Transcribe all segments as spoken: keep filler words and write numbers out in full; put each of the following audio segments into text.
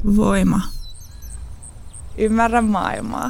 Voima. Ymmärrä maailmaa.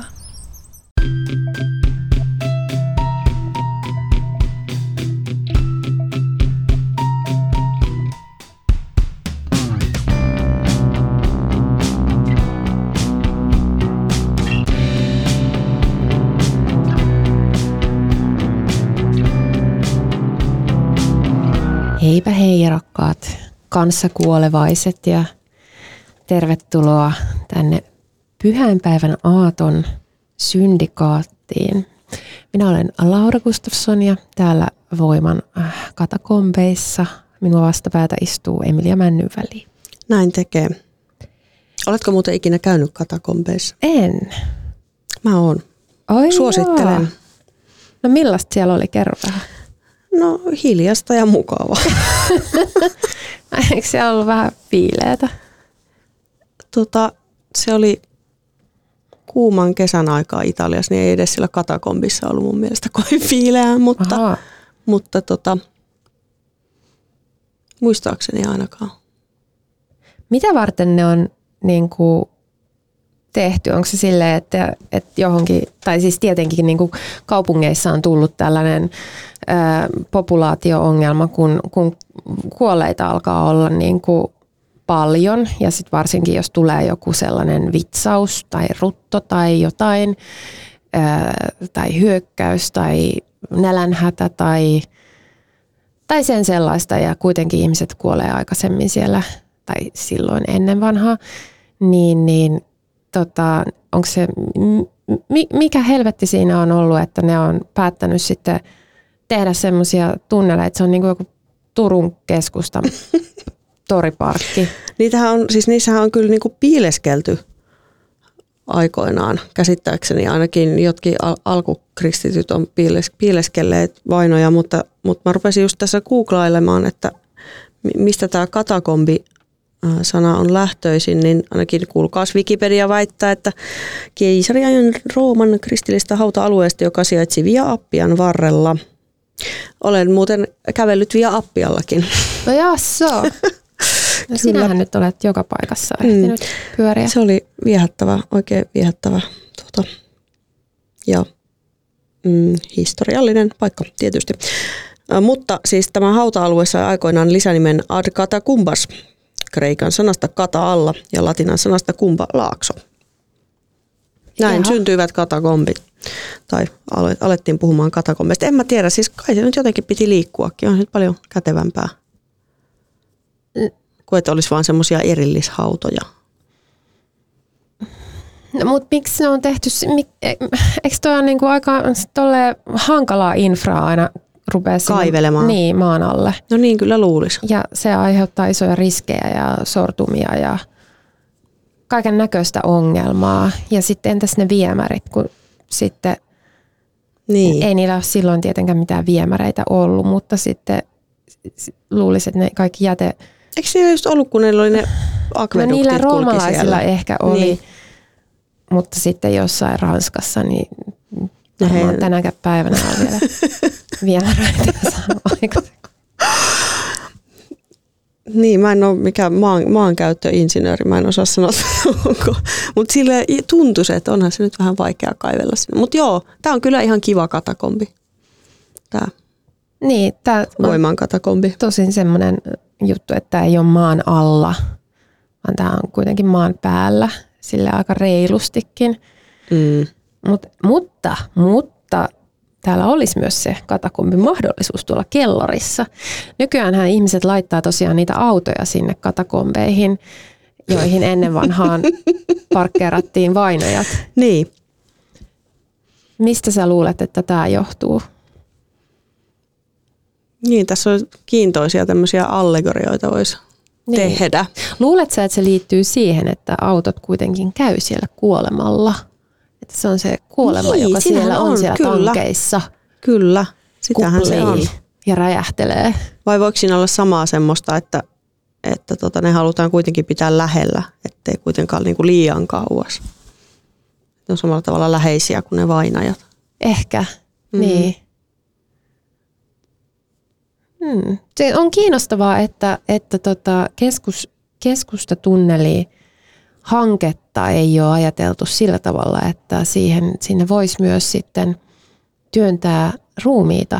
Heipä hei rakkaat kanssakuolevaiset ja tervetuloa tänne pyhäinpäivän aaton syndikaattiin. Minä olen Laura Gustafsson ja täällä Voiman katakombeissa minua vastapäätä istuu Emilia Männynväli. Näin tekee. Oletko muuten ikinä käynyt katakombeissa? En. Mä oon. Oi Suosittelen. Joo. No millaista siellä oli? Kerro vähän. No hiljasta ja mukavaa. Eikö siellä ollut vähän viileätä? Tota, se oli kuuman kesän aikaa Italiassa, niin ei edes siellä katakombissa ollut mun mielestä kovin viileää, mutta, mutta tota, muistaakseni ainakaan. Mitä varten ne on niin kuin tehty? Onko se silleen, että, että johonkin, tai siis tietenkin niin kuin kaupungeissa on tullut tällainen ää, populaatio-ongelma, kun, kun kuolleita alkaa olla niin kuin paljon ja sitten varsinkin jos tulee joku sellainen vitsaus tai rutto tai jotain ää, tai hyökkäys tai nälänhätä tai, tai sen sellaista ja kuitenkin ihmiset kuolee aikaisemmin siellä tai silloin ennen vanhaa, niin, niin Tota, onko se, mikä helvetti siinä on ollut, että ne on päättänyt sitten tehdä semmoisia tunneleita, että se on niin kuin joku Turun keskustan toriparkki. Niitähän on, siis niissähän on kyllä niin kuin piileskelty aikoinaan, käsittääkseni ainakin jotkin al- alkukristityt on piiles- piileskelleet vainoja, mutta, mutta mä rupesin just tässä googlailemaan, että mistä tämä katakombi sana on lähtöisin, niin ainakin kuulkaas Wikipedia väittää, että keisariajan Rooman kristillistä hauta-alueesta, joka sijaitsi Via Appian varrella. Olen muuten kävellyt Via Appiallakin. No jasso. No sinähän nyt olet joka paikassa ehtinyt mm. pyöriä. Se oli viehättävä, oikein viehättävä tuota, ja mm, historiallinen paikka tietysti. Äh, mutta siis tämä hauta-alue sai aikoinaan lisänimen Ad Catacumbas, kreikan sanasta kata alla ja latinan sanasta kumpa laakso. Näin Jaha. syntyivät katakombit. Tai alettiin puhumaan katakombeista. En mä tiedä, siis kai se nyt jotenkin piti liikkuakin. On nyt paljon kätevämpää. Kuin että olisi vaan semmoisia erillishautoja. No, mutta miksi ne on tehty, eikö toi ole niinku aika hankalaa infraa aina rupea kaivelemaan niin, maan alle. No niin, kyllä luulisi. Ja se aiheuttaa isoja riskejä ja sortumia ja kaiken näköistä ongelmaa. Ja sitten entäs ne viemärit, kun sitten niin. ei niillä ole silloin tietenkään mitään viemäreitä ollut, mutta sitten luulisi, että ne kaikki jäte... Eikö se just ollut, kun niillä oli ne akveduktit no niillä roomalaisilla ehkä oli, niin. mutta sitten jossain Ranskassa, niin varmaan tänäkään päivänä on vielä viemäreitä aikaisemmin. Niin, mä en ole mikään maan, maankäyttöinsinööri, mä en osaa sanoa, onko. Mutta sille tuntuisi, että onhan se nyt vähän vaikea kaivella sinne. Mutta joo, tää on kyllä ihan kiva katakombi. Tää niin, tää Voiman katakombi. Tosin semmoinen juttu, että tää ei ole maan alla, vaan tää on kuitenkin maan päällä, sille aika reilustikin. Mm. Mut, mutta, mutta täällä olisi myös se katakombin mahdollisuus tuolla kellarissa. Nykyäänhän ihmiset laittaa tosiaan niitä autoja sinne katakombeihin, joihin ennen vanhaan parkkeerattiin vainojat. Niin. Mistä sä luulet, että tämä johtuu? Niin, tässä on kiintoisia tämmöisiä allegorioita voisi niin. tehdä. Luulet sä, että se liittyy siihen, että autot kuitenkin käy siellä kuolemalla? Että se on se kuolema, niin, joka siellä on, on siellä kyllä. tankeissa. Kyllä, sitähän se on. Ja räjähtelee. Vai voiko siinä olla samaa semmoista, että, että tota, ne halutaan kuitenkin pitää lähellä, ettei kuitenkaan niinku liian kauas. Ne on samalla tavalla läheisiä kuin ne vainajat. Ehkä, mm. niin. Hmm. Se on kiinnostavaa, että, että tota keskus, keskustatunneli hanketta ei ole ajateltu sillä tavalla, että siihen, sinne voisi myös sitten työntää ruumiita.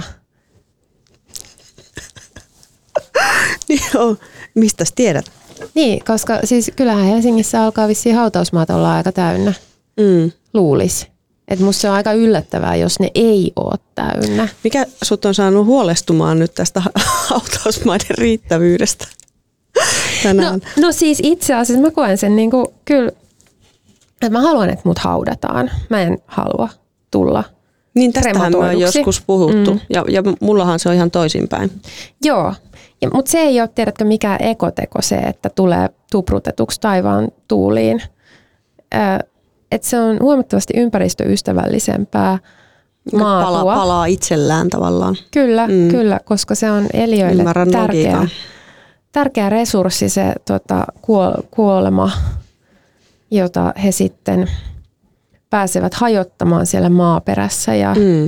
Joo, mistäs tiedät? Niin, koska siis kyllähän Helsingissä alkaa vissiin hautausmaat olla aika täynnä, Mm. luulisi. Että musta se on aika yllättävää, jos ne ei ole täynnä. Mikä sut on saanut huolestumaan nyt tästä hautausmaiden riittävyydestä tänään? No, no siis itse asiassa mä koen sen niin kuin, kyllä, että mä haluan, että mut haudataan. Mä en halua tulla Niin tästähän me on krematoiduksi. joskus puhuttu Mm. ja, ja mullahan se on ihan toisinpäin. Joo, ja, mutta se ei ole, tiedätkö, mikään ekoteko se, että tulee tuprutetuksi taivaan tuuliin. Ö, että se on huomattavasti ympäristöystävällisempää maatua. Pala, palaa itsellään tavallaan. Kyllä, Mm. kyllä, koska se on eliöille Ymmärrän tärkeä, logiikan. tärkeä resurssi, se tota, kuol, kuolema, jota he sitten pääsevät hajottamaan siellä maaperässä ja Mm. ö,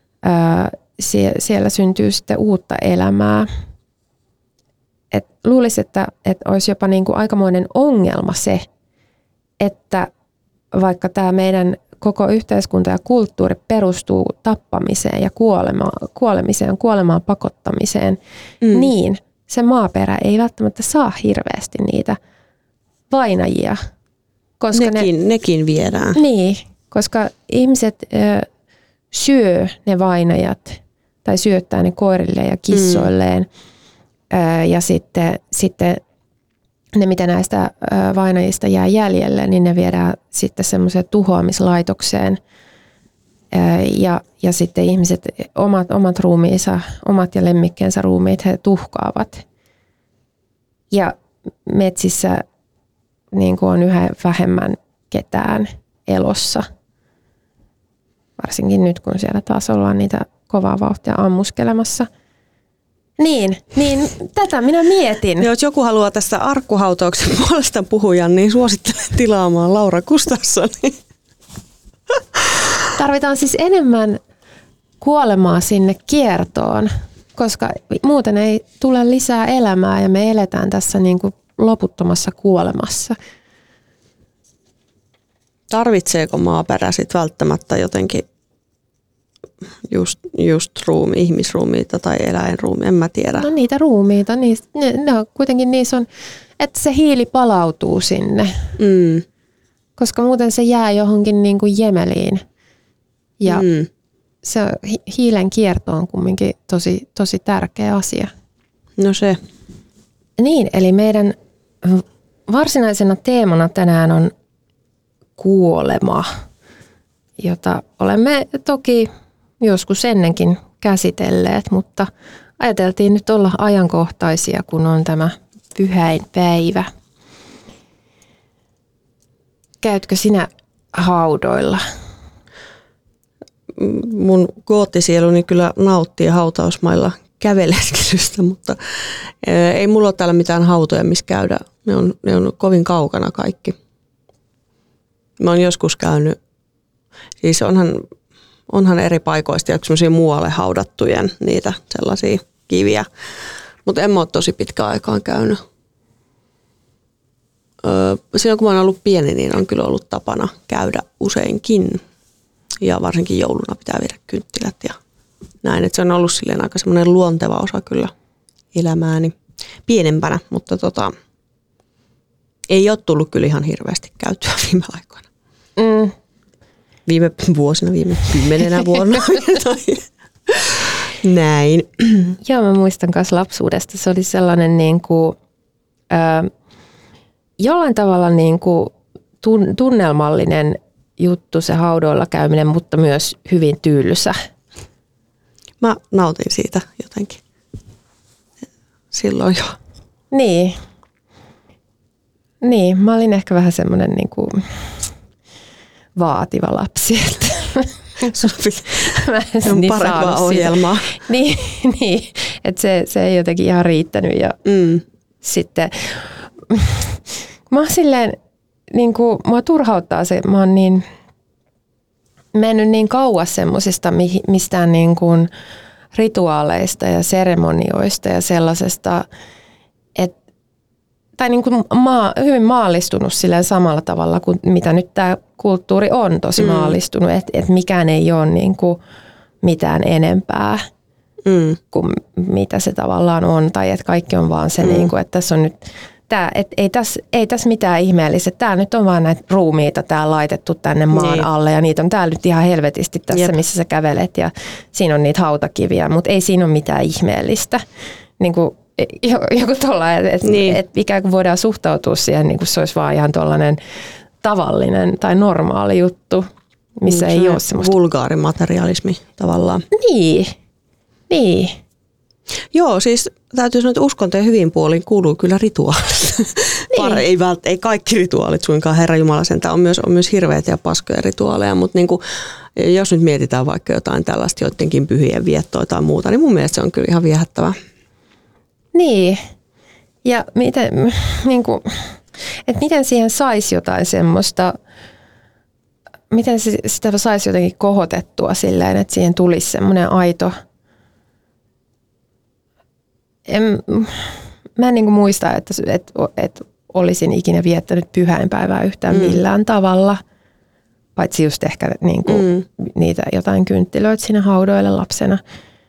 sie, siellä syntyy sitten uutta elämää. Et luulisi, että, että olisi jopa niin kuin aikamoinen ongelma se, että vaikka tämä meidän koko yhteiskunta ja kulttuuri perustuu tappamiseen ja kuolema, kuolemiseen, kuolemaan pakottamiseen, Mm. niin se maaperä ei välttämättä saa hirveästi niitä vainajia. Koska Nekin, ne, nekin viedään. niin, koska ihmiset ö, syö ne vainajat tai syöttää ne koirille ja kissoilleen. Mm. Ö, ja sitten, sitten ne, mitä näistä ö, vainajista jää jäljelle, niin ne viedään sitten semmoiseen tuhoamislaitokseen. Ö, ja, ja sitten ihmiset omat, omat ruumiinsa, omat ja lemmikkeensä ruumiit he tuhkaavat. Ja metsissä niin kuin on yhä vähemmän ketään elossa. Varsinkin nyt, kun siellä taas ollaan niitä kovaa vauhtia ammuskelemassa. Niin, niin tätä minä mietin. Jos joku haluaa tästä arkkuhautauksen puolesta puhujan, niin suosittelen tilaamaan Laura Gustafssonin. Tarvitaan siis enemmän kuolemaa sinne kiertoon, koska muuten ei tule lisää elämää ja me eletään tässä niin kuin loputtomassa kuolemassa. Tarvitseeko maaperä sit välttämättä jotenkin just, just ruumi, ihmisruumiita tai eläinruumiita, en mä tiedä. No niitä ruumiita, niistä, ne, ne on, kuitenkin niissä on, että se hiili palautuu sinne, Mm. koska muuten se jää johonkin niin kuin jemeliin. Ja Mm. se hi- hiilen kierto on kumminkin tosi, tosi tärkeä asia. No se. Niin, eli meidän varsinaisena teemana tänään on kuolema, jota olemme toki joskus ennenkin käsitelleet, mutta ajateltiin nyt olla ajankohtaisia, kun on tämä pyhäinpäivä. Käytkö sinä haudoilla? Mun goottisieluni kyllä nauttii hautausmailla käveleskelystä, mutta ei mulla ole täällä mitään hautoja, missä käydä. Ne on, ne on kovin kaukana kaikki. Mä oon joskus käynyt, siis onhan, onhan eri paikoista ja semmoisia muualle haudattujen niitä sellaisia kiviä, mutta en mä ole tosi pitkään aikaan käynyt. Öö, silloin kun mä oon ollut pieni, niin on kyllä ollut tapana käydä useinkin. Ja varsinkin jouluna pitää viedä kynttilät ja näin. Että se on ollut silleen aika semmoinen luonteva osa kyllä elämääni pienempänä, mutta tota, ei ole tullut kyllä ihan hirveästi käytyä viime aikoina. Mm. Viime vuosina, viime kymmenenä vuonna. Näin. Joo, mä muistan myös lapsuudesta. Se oli sellainen niin kuin, ö, jollain tavalla niin kuin tun, tunnelmallinen juttu se haudoilla käyminen, mutta myös hyvin tyylysä. Mä nautin siitä jotenkin silloin jo. Niin. Niin, mä olin ehkä vähän semmoinen niin kuin vaativa lapsi. Mä en on niin parempaa saanut ohjelmaa. Sitä. Niin, niin että se, se ei jotenkin ihan riittänyt. Ja Mm. sitten mä oon silleen, niin kuin, mua turhauttaa se, mä oon niin mennyt niin kauas semmosista mistään niin kuin rituaaleista ja seremonioista ja sellaisesta, että tai niin kuin maa, hyvin maallistunut silleen samalla tavalla kuin mitä nyt tämä kulttuuri on tosi mm. maallistunut, että et mikään ei ole niin kuin mitään enempää mm. kuin mitä se tavallaan on, tai että kaikki on vaan se, mm. niin kuin, että tässä on nyt, tää, et ei tässä ei täs mitään ihmeellistä, tämä nyt on vaan näitä ruumiita tää laitettu tänne maan niin. alle, ja niitä on täällä nyt ihan helvetisti tässä, Jep. missä sä kävelet, ja siinä on niitä hautakiviä, mutta ei siinä ole mitään ihmeellistä. Niin kuin joku tollainen, että niin. et ikään kuin voidaan suhtautua siihen, niin kuin se olisi vaan ihan tollainen tavallinen tai normaali juttu, missä mm, ei ole semmoista. Vulgaarimaterialismi tavallaan. Niin, niin. Joo, siis täytyy sanoa, että uskontojen hyvin puolin kuuluu kyllä rituaalit. Niin. ei, vält, ei kaikki rituaalit suinkaan, Herra Jumala sentään, on myös, on myös hirveitä ja paskoja rituaaleja, mutta niin kuin, jos nyt mietitään vaikka jotain tällaista joidenkin pyhien viettoa tai muuta, niin mun mielestä se on kyllä ihan viehättävää. Niin, ja miten, niin kuin, että miten siihen saisi jotain semmoista, miten sitä saisi jotenkin kohotettua silleen, että siihen tulisi semmoinen aito. En, mä en niin kuin muista, että, että, että olisin ikinä viettänyt pyhäinpäivää yhtään mm. millään tavalla, paitsi just ehkä niin kuin mm. niitä jotain kynttilöitä siinä haudoille lapsena.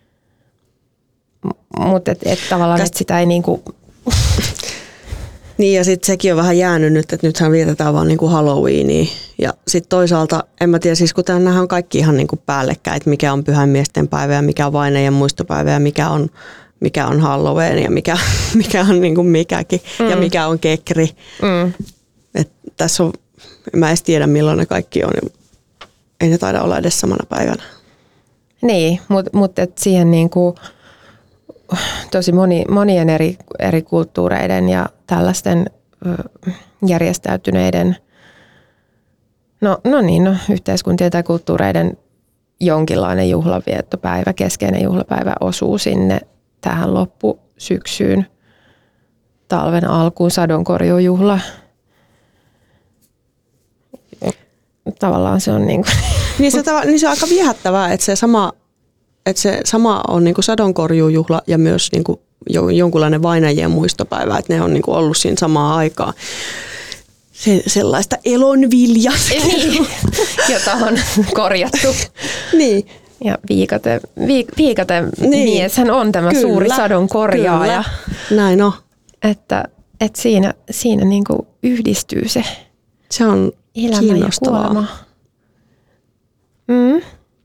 Mutta et, et tavallaan Täst... et sitä ei niinku. Niin ja sitten sekin on vähän jäänyt nyt, että nythän vietetään vaan niinku Halloweenia. Ja sitten toisaalta, en mä tiedä, siis kun nämä on kaikki ihan niinku päällekkäin, että mikä on pyhäinmiesten päivä ja mikä on vainajan muistopäivä ja mikä on, mikä on Halloween ja mikä, mikä on niinku mikäkin mm. ja mikä on kekri. Mm. Et tässä on, mä en edes tiedä milloin ne kaikki on. Ei ne taida olla edes samana päivänä. Niin, mutta mut siihen niinku tosi moni, monien eri, eri kulttuureiden ja tällaisten ö, järjestäytyneiden, no, no niin, no, yhteiskuntien tai kulttuureiden jonkinlainen juhlaviettopäivä, keskeinen juhlapäivä osuu sinne tähän loppusyksyyn, talven alkuun, sadonkorjuujuhla. Tavallaan se on niin kuin. Niin se, niin se on aika viehättävää, että se sama Että se sama on niinku sadonkorjuujuhla ja myös niinku jonkunlainen vainajien muistopäivä, että ne on niinku ollut siinä samaan aikaan. Se, sellaista elonviljaskelua. Jota on korjattu. Niin. Ja Viikate, viik, Viikate niin. mieshän on tämä kyllä, suuri sadonkorjaaja. Kyllä. Näin on. Että, että siinä, siinä niinku yhdistyy se, se on elämä ja kuolema. Mm.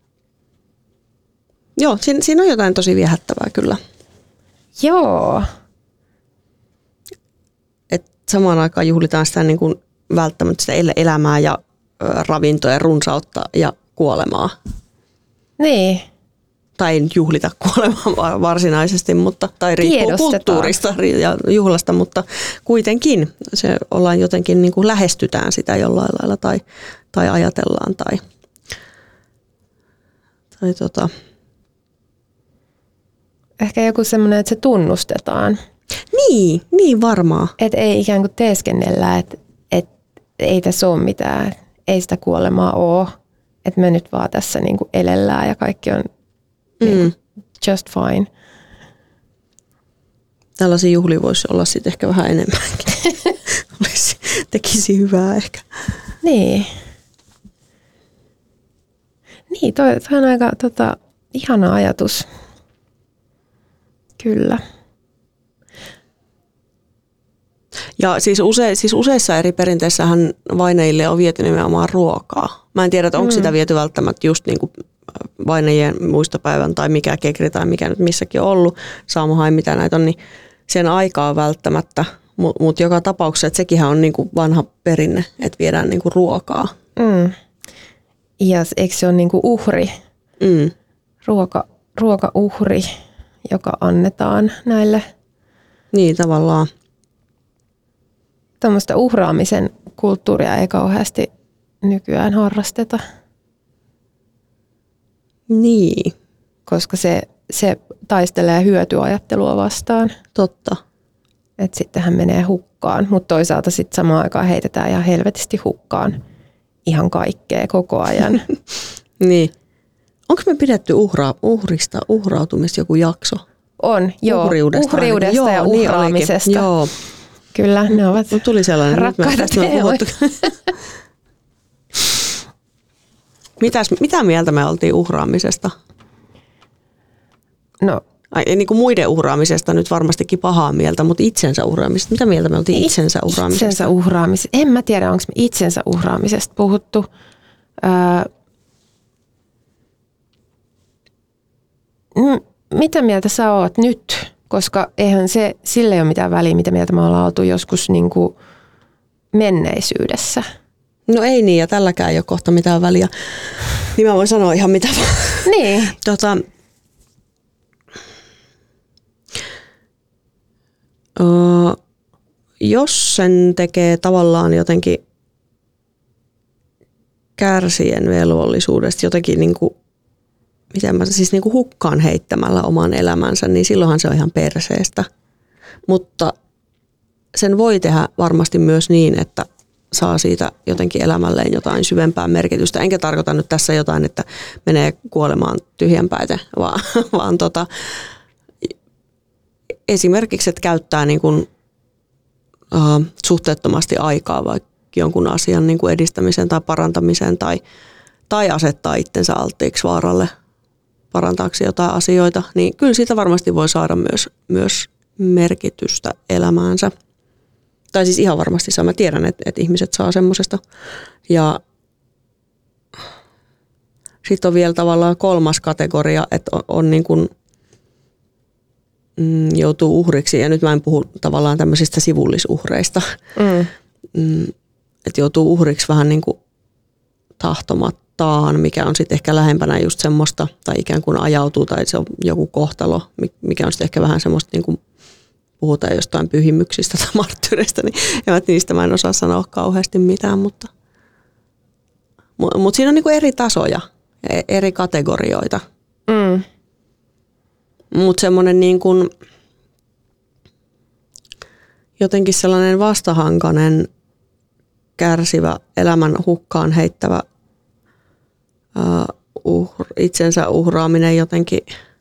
Joo, siinä, siinä on jotain tosi viehättävää kyllä. Joo. Et samaan aikaan juhlitaan sitä niin kuin välttämättä sitä elämää ja ravintoa ja runsautta ja kuolemaa. Niin. Tai ei juhlita kuolemaa varsinaisesti, mutta, tai riippuu kulttuurista ja juhlasta, mutta kuitenkin se ollaan jotenkin niin kuin lähestytään sitä jollain lailla tai, tai ajatellaan tai, tai tota... Ehkä joku semmoinen, että se tunnustetaan. Niin, niin varmaan. Että ei ikään kuin teeskennellä, että, että ei tässä ole mitään, ei sitä kuolemaa ole. Että me nyt vaan tässä niin kuin elellään ja kaikki on mm. niin kuin just fine. Tällaisia juhlia voisi olla sitten ehkä vähän enemmänkin. Olisi, tekisi hyvää ehkä. Niin. Niin, toi, toi on aika tota, ihana ajatus. Kyllä. Ja siis, use, siis useissa eri perinteissähän vainajille on viety nimenomaan ruokaa. Mä en tiedä, että onko mm. sitä viety välttämättä just niin kuin vainajien muistopäivän tai mikä kekri tai mikä nyt missäkin on ollut, saamohai mitä näitä on, niin sen aikaa välttämättä. Mutta mut joka tapauksessa, että sekinhän on niin kuin vanha perinne, että viedään niin kuin ruokaa. Mm. Ja eikö se ole niin kuin uhri? Mm. Ruoka, ruokauhri, joka annetaan näille. Niin, tavallaan. Tuommoista uhraamisen kulttuuria ei kauheasti nykyään harrasteta. Niin. Koska se, se taistelee hyötyajattelua vastaan. Totta. Että sittenhän menee hukkaan, mutta toisaalta sitten samaan aikaan heitetään ihan helvetisti hukkaan ihan kaikkea koko ajan. Niin. Onko me pidetty uhra, uhrista, uhrautumista joku jakso? On, joo. Uhriudesta, Uhriudesta joo, ja uhraamisesta. Niin joo. Kyllä, ne ovat no, tuli sellainen. rakkaita teemoja. Mitäs, mitä mieltä me oltiin uhraamisesta? No, Ai, niin kuin muiden uhraamisesta nyt varmastikin pahaa mieltä, mutta itsensä uhraamisesta. Mitä mieltä me oltiin itsensä uhraamisesta? Itsensä uhraamisesta. En mä tiedä, onko me itsensä uhraamisesta puhuttu. Öö, mitä mieltä sä oot nyt? Koska eihän se, sille ei ole mitään väliä, mitä mieltä me ollaan oltu joskus niin kuin menneisyydessä. No ei niin, ja tälläkään ei ole kohta mitään väliä. Niin mä voin sanoa ihan mitä vaan. Niin. Tota, uh, jos sen tekee tavallaan jotenkin kärsien velvollisuudesta jotenkin niin kuin, miten mä, siis niin kuin hukkaan heittämällä oman elämänsä, niin silloinhan se on ihan perseestä. Mutta sen voi tehdä varmasti myös niin, että saa siitä jotenkin elämälleen jotain syvempää merkitystä. Enkä tarkoita nyt tässä jotain, että menee kuolemaan tyhjänpäiten, vaan, vaan tota, esimerkiksi, että käyttää niin kuin, uh, suhteettomasti aikaa vaikka jonkun asian niin kuin edistämiseen tai parantamiseen tai, tai asettaa itsensä alttiiksi vaaralle parantaakseen jotain asioita, niin kyllä siitä varmasti voi saada myös, myös merkitystä elämäänsä. Tai siis ihan varmasti saa. Mä tiedän, että, että ihmiset saa semmosesta. Ja sitten on vielä tavallaan kolmas kategoria, että on, on niin kuin, mm, joutuu uhriksi. Ja nyt mä en puhu tavallaan tämmöisistä sivullisuhreista. Mm. Mm, että joutuu uhriksi vähän niin kuin tahtomattaan, mikä on sitten ehkä lähempänä just semmoista, tai ikään kuin ajautuu, tai se on joku kohtalo, mikä on sitten ehkä vähän semmoista niin kuin puhutaan jostain pyhimyksistä tai marttyyreistä, niin niistä mä en osaa sanoa kauheasti mitään, mutta, mutta siinä on niin kuin eri tasoja, eri kategorioita. Mm. Mutta semmoinen niin kuin jotenkin sellainen vastahankainen, kärsivä, elämän hukkaan heittävä uh, uh, itsensä uhraaminen jotenkin,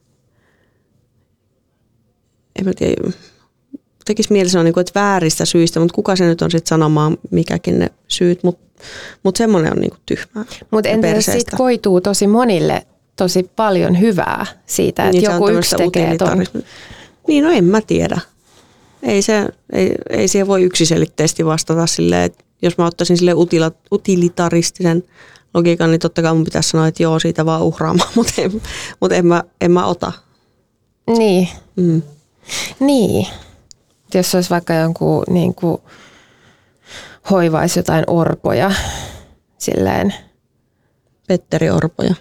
en mä tiedä, tekisi mieli sanoa, että vääristä syistä, mutta kuka se nyt on sitten sanomaan, mikäkin ne syyt, mutta mut semmoinen on niinku tyhmää. Mutta entä siitä koituu tosi monille tosi paljon hyvää siitä, että niin joku yksi tekee ton. Niin, no en mä tiedä. Ei, se, ei, ei siihen voi yksiselitteisesti vastata silleen, että jos mä ottaisin sille utila, utilitaristisen logiikan, niin totta kai mun pitäisi sanoa, että joo, siitä vaan uhraamaan, mutta en, mut en, mä, en mä ota. Niin. Mm. Niin. Jos olisi vaikka jonkun niin kuin, hoivaisi jotain orpoja, silleen. Petteri Orpoja.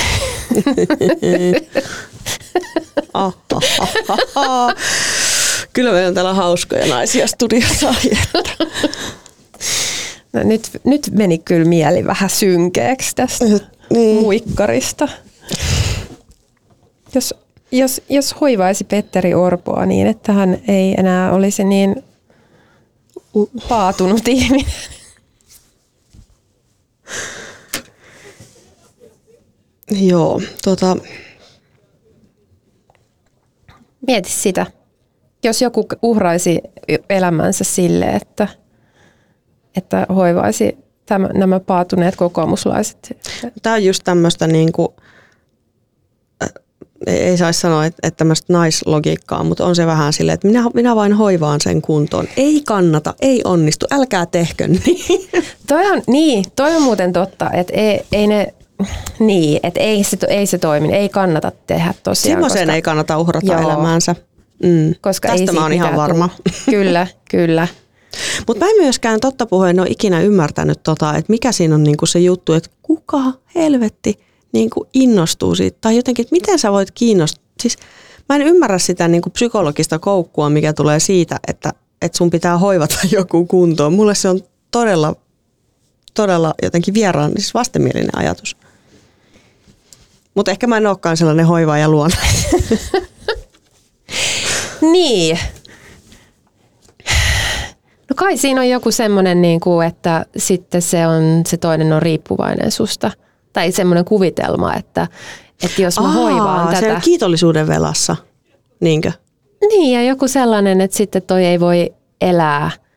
ah, ah, ah, ah. Kyllä meillä on täällä hauskoja naisia studiossa. No nyt, nyt meni kyllä mieli vähän synkeäksi tästä niin. muikkarista. Jos, jos, jos hoivaisi Petteri Orpoa niin, että hän ei enää olisi niin paatunut ihminen. Joo, tota... Mieti sitä. Jos joku uhraisi elämänsä sille, että, että hoivaisi tämän, nämä paatuneet kokoomuslaiset. Tämä on just tämmöistä, niin kuin, ei saisi sanoa, että, että tämmöistä naislogiikkaa, mutta on se vähän silleen, että minä, minä vain hoivaan sen kuntoon. Ei kannata, ei onnistu, älkää tehkö niin. Toi on, niin, toi on muuten totta, että ei, ei ne... Niin, että ei se, ei se toimi, ei kannata tehdä tosiaan. Semmoiseen ei kannata uhrata joo. elämäänsä. Mm. Koska tästä mä oon ihan varma. Kyllä, kyllä. Mutta mä en myöskään totta puheen ole ikinä ymmärtänyt, tota, että mikä siinä on niinku se juttu, että kuka helvetti niinku innostuu siitä. Tai jotenkin, että miten sä voit kiinnostua. Siis mä en ymmärrä sitä niinku psykologista koukkua, mikä tulee siitä, että, että sun pitää hoivata joku kuntoon. Mulle se on todella, todella jotenkin vieraan, siis vastenmielinen ajatus. Mutta ehkä mä en olekaan sellainen hoivaaja luona. Niin. No kai siinä on joku semmoinen, niin kuin, että sitten se, on, se toinen on riippuvainen susta. Tai semmoinen kuvitelma, että, että jos mä Aa, hoivaan tätä. Se on kiitollisuuden velassa, niinkö? Niin, ja joku sellainen, että sitten toi ei voi elää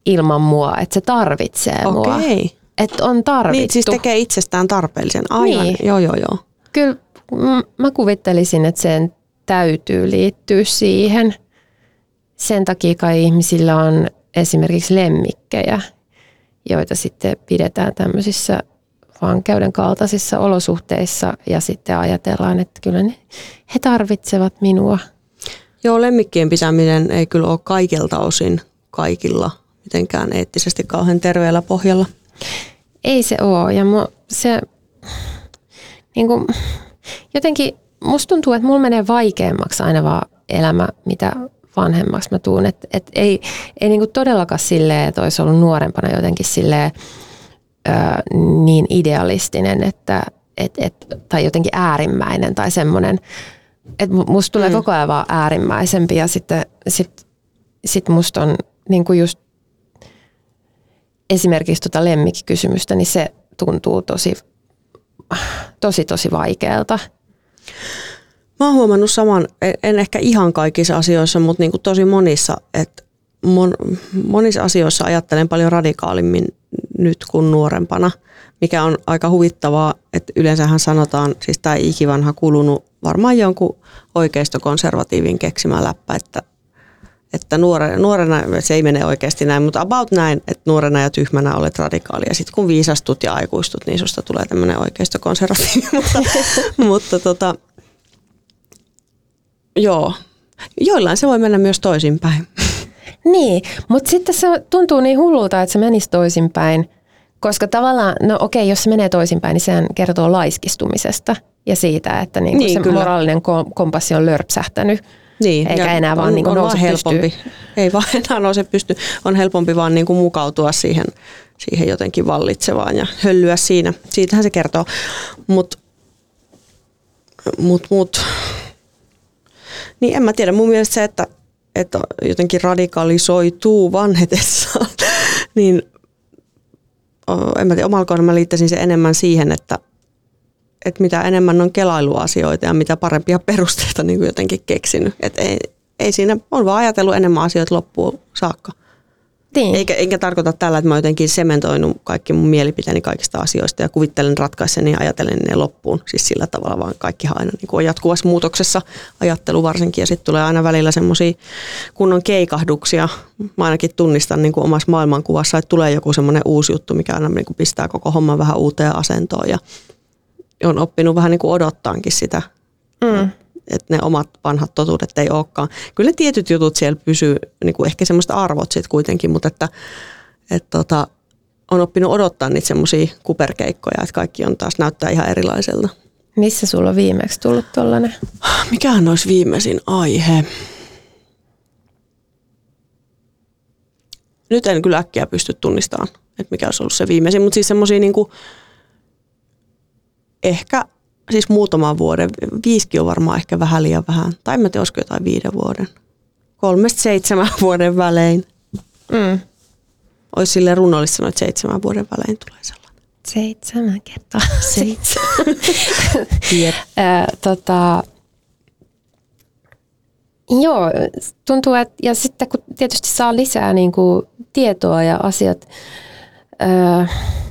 ilman mua, että se tarvitsee mua. Okei. Että on tarvittu. Niin, siis tekee itsestään tarpeellisen. Aivan, niin. joo, joo, joo. Kyllä mä kuvittelisin, että sen täytyy liittyä siihen. Sen takia kai ihmisillä on esimerkiksi lemmikkejä, joita sitten pidetään tämmöisissä vankeuden kaltaisissa olosuhteissa ja sitten ajatellaan, että kyllä ne, he tarvitsevat minua. Joo, lemmikkien pitäminen ei kyllä ole kaikilta osin kaikilla mitenkään eettisesti kauhean terveellä pohjalla. Ei se ole ja mu, se niin kuin, jotenkin musta tuntuu, että mulla menee vaikeammaksi aina vaan elämä, mitä vanhemmaksi mä tuun. Et, et ei ei niin kuin todellakaan silleen, että olisi ollut nuorempana jotenkin silleen, ö, niin idealistinen, että et, et, tai jotenkin äärimmäinen tai semmoinen, että musta tulee mm. koko ajan vaan äärimmäisempi ja sitten sit, sit musta on niin kuin just esimerkiksi tuota lemmikkikysymystä, niin se tuntuu tosi, tosi, tosi vaikealta. Mä oon huomannut saman, en ehkä ihan kaikissa asioissa, mutta niin kuin tosi monissa, että mon, monissa asioissa ajattelen paljon radikaalimmin nyt kuin nuorempana, mikä on aika huvittavaa, että yleensähän sanotaan, siis tämä ikivanha kulunut varmaan jonkun oikeistokonservatiivin keksimä läppä, että, että nuorena, nuorena, se ei mene oikeasti näin, mutta about näin, että nuorena ja tyhmänä olet radikaali ja sitten kun viisastut ja aikuistut, niin susta tulee tämmöinen oikeistokonservatiivi, mutta, mutta tota, joo, joillain se voi mennä myös toisinpäin. Niin, mutta sitten se tuntuu niin hullulta, että se menisi toisinpäin, koska tavallaan, no okei, jos se menee toisinpäin, niin sehän kertoo laiskistumisesta ja siitä, että niinku niin, se kyllä. moraalinen kompassi on lörpsähtänyt, niin, eikä enää vaan on, niinku nouse helpompi. Ei vaan enää nouse pysty. On helpompi vaan niinku mukautua siihen, siihen jotenkin vallitsevaan ja höllyä siinä. Siitähän se kertoo. Mutta mut, mut. Niin en mä tiedä, mun mielestä se, että, että jotenkin radikalisoituu vanhetessaan, niin en mä tiedä, omalla kohdalla mä liittäisin se enemmän siihen, että, että mitä enemmän on kelailuasioita ja mitä parempia perusteita niin kuin jotenkin keksinyt. Että ei, ei siinä, on vaan ajatellut enemmän asioita loppuun saakka. Niin. Eikä, enkä tarkoita tällä, että mä jotenkin sementoinut kaikki mun mielipiteeni kaikista asioista ja kuvittelen ratkaiseni ja ajatellen ne loppuun. Siis sillä tavalla, vaan kaikkihan aina niin kuin on jatkuvassa muutoksessa ajattelu varsinkin. Ja sitten tulee aina välillä semmoisia kunnon keikahduksia. Mä ainakin tunnistan niin kuin omassa maailmankuvassa, että tulee joku semmoinen uusi juttu, mikä aina niin kuin pistää koko homman vähän uuteen asentoon. Ja on oppinut vähän niin kuin odottaankin sitä. Mm. Että ne omat vanhat totuudet ei olekaan. Kyllä ne tietyt jutut siellä pysyy, niin kuin ehkä semmoista arvot sitten kuitenkin, mutta että et tota, on oppinut odottaa niitä semmoisia kuperkeikkoja, että kaikki on taas näyttää ihan erilaiselta. Missä sulla on viimeksi tullut tollainen? Mikähän olisi viimeisin aihe? Nyt en kyllä äkkiä pysty tunnistamaan, että mikä olisi ollut se viimeisin, mutta siis semmoisia niin kuin ehkä siis muutaman vuoden, viisikin on varmaan ehkä vähän liian vähän. Tai en mä tiedä, olisiko jotain viiden vuoden. Kolmesta seitsemän vuoden välein. Mm. Olisi silleen runollista sanoa, että seitsemän vuoden välein tulee sellainen. Seitsemän kertaa. Seitsemän. yep. äh, tota, joo, tuntuu, että ja sitten kun tietysti saa lisää niin kuin tietoa ja asiat, äh,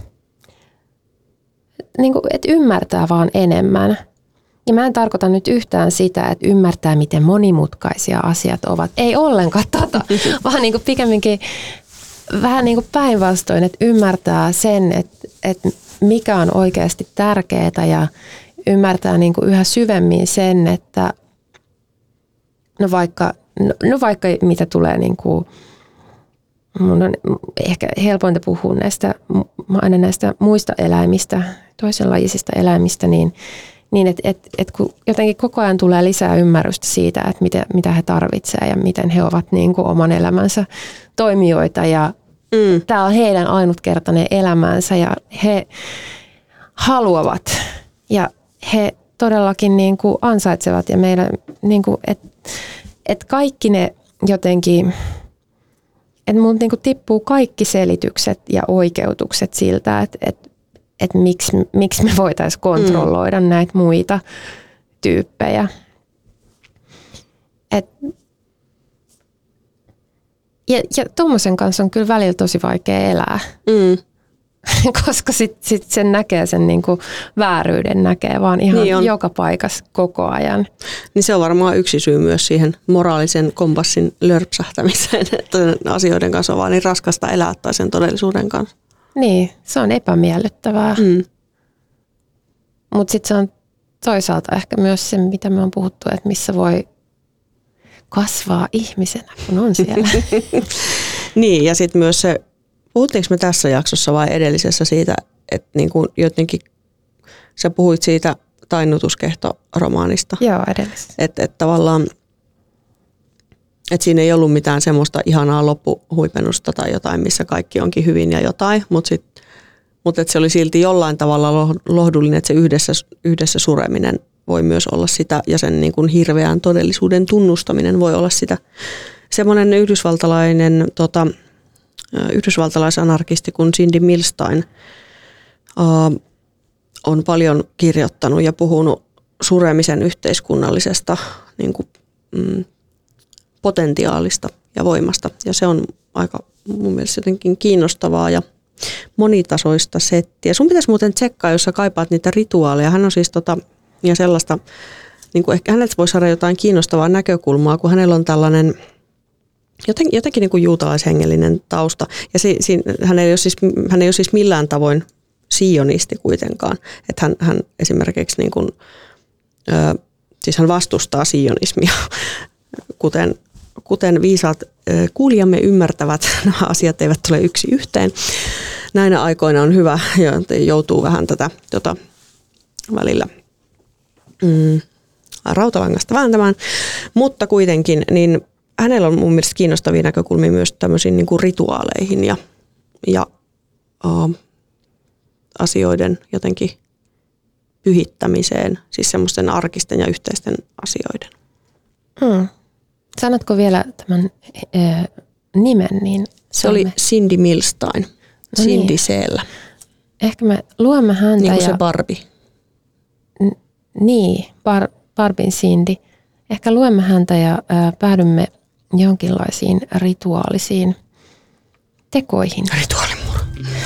niin kuin, että ymmärtää vaan enemmän. Ja mä en tarkoita nyt yhtään sitä, että ymmärtää, miten monimutkaisia asiat ovat. Ei ollenkaan tota, vaan niin kuin pikemminkin vähän niin kuin päinvastoin, että ymmärtää sen, että, että mikä on oikeasti tärkeää ja ymmärtää niin kuin yhä syvemmin sen, että no vaikka, no, no vaikka mitä tulee niin kuin, mun on ehkä helpointa puhua näistä, aina näistä muista eläimistä, toisenlaisista eläimistä, niin, niin että et, et kun jotenkin koko ajan tulee lisää ymmärrystä siitä, että mitä, mitä he tarvitsevat ja miten he ovat niin kuin oman elämänsä toimijoita. Ja mm. tämä on heidän ainutkertainen elämänsä ja he haluavat ja he todellakin niin kuin ansaitsevat. Ja meidän, niin kuin, että et kaikki ne jotenkin, että mun niin kuin tippuu kaikki selitykset ja oikeutukset siltä, että et, että miksi, miksi me voitaisiin kontrolloida mm. näitä muita tyyppejä. Et, Ja, ja tuommoisen kanssa on kyllä välillä tosi vaikea elää, Mm. koska sitten sit sen näkee, sen niinku vääryyden näkee vaan ihan Niin joka paikassa koko ajan. Niin se on varmaan yksi syy myös siihen moraalisen kompassin lörpsähtämiseen, että asioiden kanssa on vaan niin raskasta elää tai sen todellisuuden kanssa. Niin, se on epämiellyttävää. Mm. Mutta sitten se on toisaalta ehkä myös se, mitä me on puhuttu, että missä voi kasvaa ihmisenä, kun on siellä. Niin, ja sitten myös se, puhuttiinko me tässä jaksossa vai edellisessä siitä, että niin kuin jotenkin, sä puhuit siitä Tainnutuskehto-romaanista. Joo, edellisessä. Että et tavallaan, että siinä ei ollut mitään semmoista ihanaa loppuhuipennusta tai jotain, missä kaikki onkin hyvin ja jotain, mutta sitten Mutta se oli silti jollain tavalla lohdullinen, että se yhdessä, yhdessä sureminen voi myös olla sitä, ja sen niin kuin hirveän todellisuuden tunnustaminen voi olla sitä. Semmoinen yhdysvaltalainen, tota, yhdysvaltalaisanarkisti kuin Cindy Milstein uh, on paljon kirjoittanut ja puhunut suremisen yhteiskunnallisesta niin kuin, mm, potentiaalista ja voimasta. Ja se on aika mun mielestä jotenkin kiinnostavaa ja monitasoista settiä. Sun pitäisi muuten tsekkaa, jos sä kaipaat niitä rituaaleja. Hän on siis tota, ja sellaista, niin kuin ehkä häneltä voisi saada jotain kiinnostavaa näkökulmaa, kun hänellä on tällainen joten, jotenkin niin kuin juutalaishengellinen tausta. Ja si, si, hän, ei ole siis, hän ei ole siis millään tavoin sionisti kuitenkaan. Että hän, hän esimerkiksi niin kuin, ö, siis hän vastustaa sionismia, kuten Kuten viisaat kuulijamme ymmärtävät, nämä asiat eivät tule yksi yhteen. Näinä aikoina on hyvä, ja joutuu vähän tätä tota, välillä mm, rautalangasta vääntämään. Mutta kuitenkin, niin hänellä on mun mielestä kiinnostavia näkökulmia myös tämmöisiin niin kuin rituaaleihin ja, ja uh, asioiden jotenkin pyhittämiseen, siis semmoisten arkisten ja yhteisten asioiden. Hmm. Sanotko vielä tämän äh, nimen? Niin se oli Cindy Milstein. No Cindy niin. Seellä. Ehkä me luemme häntä. Niin kuin ja, se Barbie. N- niin, Bar, Barbin Cindy. Ehkä luemme häntä ja äh, päädymme jonkinlaisiin rituaalisiin tekoihin. Rituaalimuru.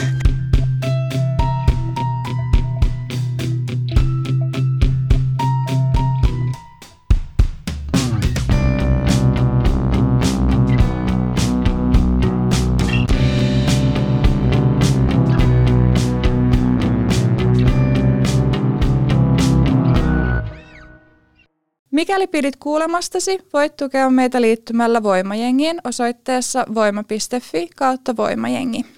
Mikäli pidit kuulemastasi, voit tukea meitä liittymällä Voimajengiin osoitteessa voima piste fi kautta voimajengi.